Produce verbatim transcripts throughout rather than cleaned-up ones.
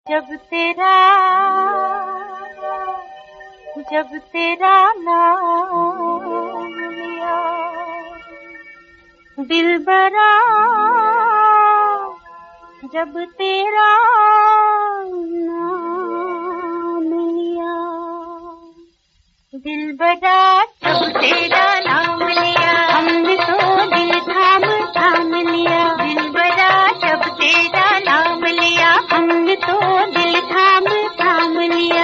जब तेरा जब तेरा नाम लिया दिलबरा, जब तेरा नाम लिया दिलबरा, जब तेरा नाम लिया हमने तो दिल थाम थाम लिया। दिलबरा जब तेरा नाम लिया हमने तो दिल थाम थाम लिया।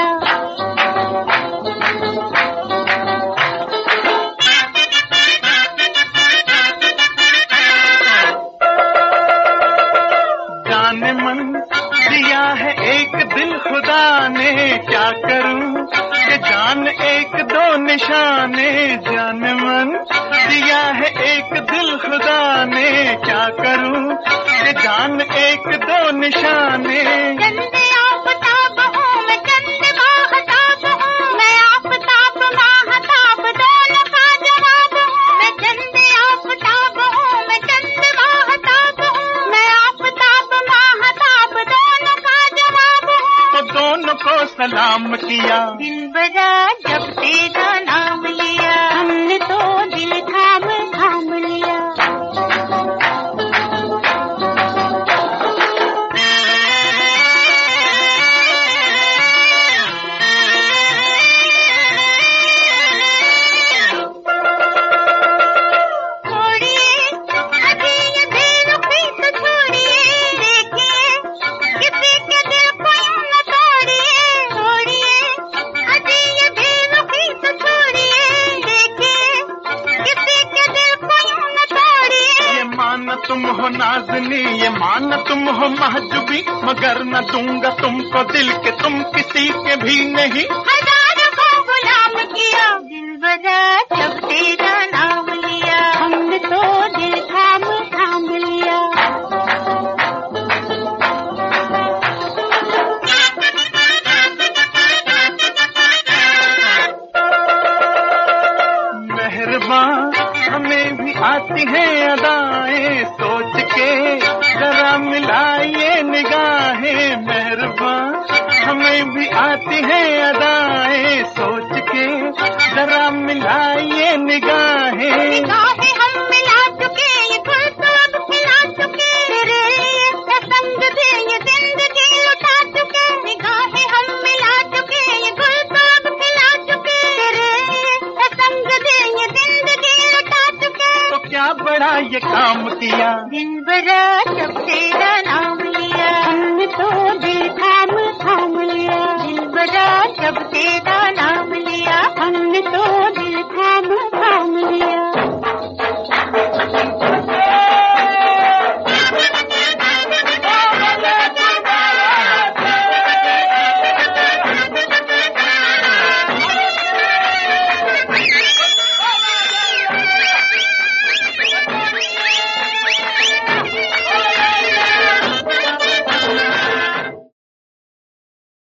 जाने मन दिया है एक दिल खुदा ने, क्या करूं कि जान एक दो निशाने। जाने मन दिया है एक दिल खुदा ने, क्या करूं कि जान एक दो निशाने। चंद आफताब हूँ मैं, चंद माहताब हूँ मैं, आफताब माहताब दोनों का जवाब हूँ मैं। चंद आफताब हूँ मैं, चंद माहताब हूँ मैं, आफताब माहताब दोनों का जवाब हूँ। तो दोनों को सलाम किया। दिलबरा जब तेरा नाम लिया हमने तो दिल थाम थाम लिया। तुम हो नाज़नी ये मान तुम हो महजूबी, मगर न दूंगा तुमको दिल के तुम किसी के भी नहीं। हजारों को गुलाम किया। दिलबरा जब तेरा नाम लिया हमने तो दिल थाम थाम लिया। मेहरबान हमें भी आती है अदाएं, सोच के जरा मिलाइए निगाहें। मेहरबान हमें भी आती है अदाएं, सोच के जरा मिलाइए निगाहें। निगाहें हम मिला चुके, ये गुल तो अब खिला चुके, तेरे लिए संग दे ये जिंदगी लुटा चुके। निगाहें हम मिला चुके, ये गुल तो अब खिला चुके, तेरे लिए संग दे ये जिंदगी लुटा चुके। तो क्या बड़ा ये काम किया। दिलबरा जब तेरा नाम लिया हमने तो दिल थाम थाम लिया। दिलबरा जब तेरा